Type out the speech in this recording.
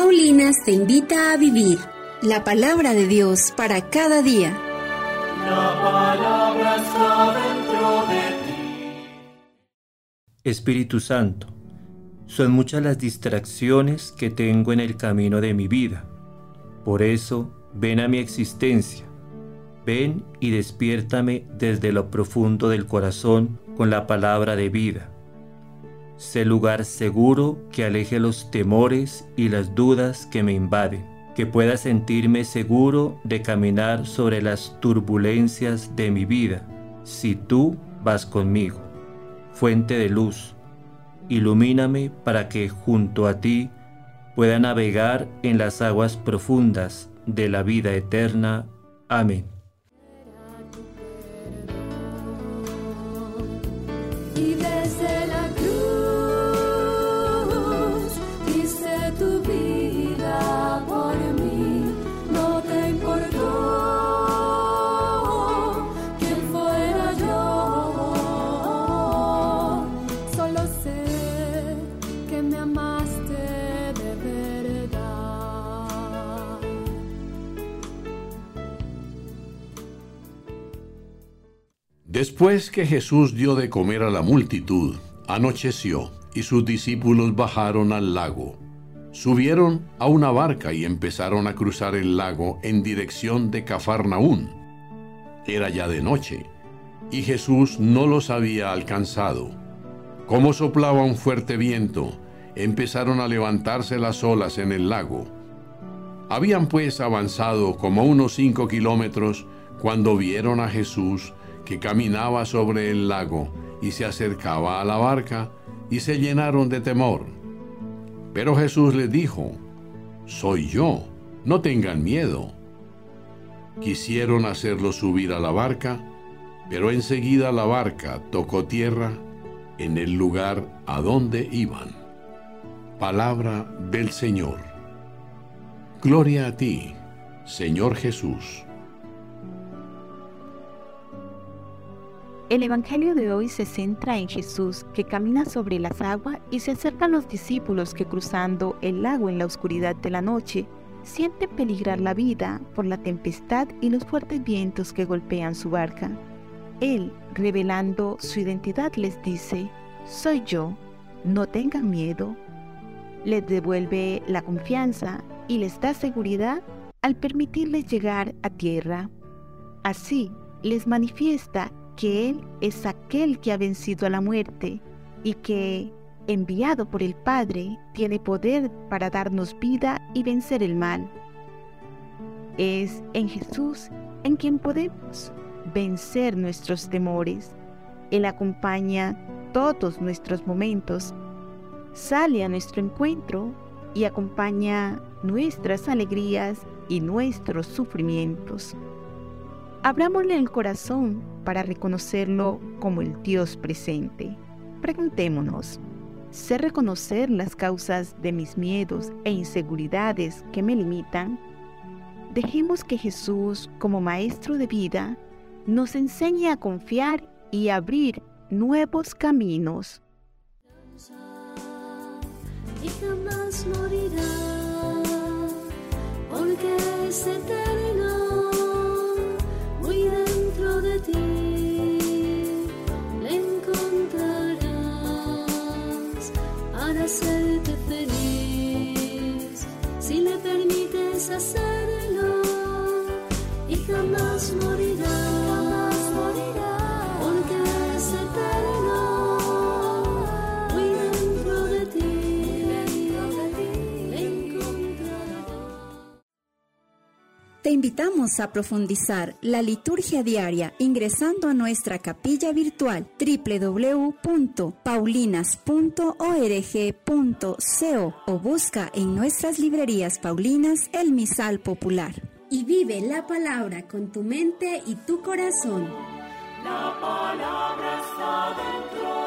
Paulinas te invita a vivir la palabra de Dios para cada día. La palabra está dentro de ti. Espíritu Santo, son muchas las distracciones que tengo en el camino de mi vida. Por eso, ven a mi existencia. Ven y despiértame desde lo profundo del corazón con la palabra de vida. Sé lugar seguro que aleje los temores y las dudas que me invaden, que pueda sentirme seguro de caminar sobre las turbulencias de mi vida, si tú vas conmigo. Fuente de luz, ilumíname para que junto a ti pueda navegar en las aguas profundas de la vida eterna. Amén. Y desde la cruz diste tu vida por mí, no te importó quién fuera yo, solo sé que me amaste de verdad. Después que Jesús dio de comer a la multitud, anocheció, y sus discípulos bajaron al lago. Subieron a una barca y empezaron a cruzar el lago en dirección de Cafarnaún. Era ya de noche, y Jesús no los había alcanzado. Como soplaba un fuerte viento, empezaron a levantarse las olas en el lago. Habían pues avanzado como unos 5 kilómetros cuando vieron a Jesús que caminaba sobre el lago y se acercaba a la barca, y se llenaron de temor. Pero Jesús les dijo: «Soy yo, no tengan miedo». Quisieron hacerlo subir a la barca, pero enseguida la barca tocó tierra en el lugar a donde iban. Palabra del Señor. Gloria a ti, Señor Jesús. El Evangelio de hoy se centra en Jesús, que camina sobre las aguas y se acercan los discípulos que, cruzando el lago en la oscuridad de la noche, sienten peligrar la vida por la tempestad y los fuertes vientos que golpean su barca. Él, revelando su identidad, les dice: «Soy yo, no tengan miedo». Les devuelve la confianza y les da seguridad al permitirles llegar a tierra. Así les manifiesta que Él es aquel que ha vencido a la muerte y que, enviado por el Padre, tiene poder para darnos vida y vencer el mal. Es en Jesús en quien podemos vencer nuestros temores. Él acompaña todos nuestros momentos, sale a nuestro encuentro y acompaña nuestras alegrías y nuestros sufrimientos. Abrámosle el corazón para reconocerlo como el Dios presente. Preguntémonos: ¿sé reconocer las causas de mis miedos e inseguridades que me limitan? Dejemos que Jesús, como Maestro de vida, nos enseñe a confiar y a abrir nuevos caminos. Y jamás morirá, porque es eterno. Muy dentro de ti le encontrarás para hacerte feliz, si le permites hacerlo, y jamás morirá, porque es eterno. Muy dentro de ti le encontrarás. Te invitamos a profundizar la liturgia diaria ingresando a nuestra capilla virtual www.paulinas.org.co o busca en nuestras librerías paulinas el misal popular. Y vive la palabra con tu mente y tu corazón. La palabra está dentro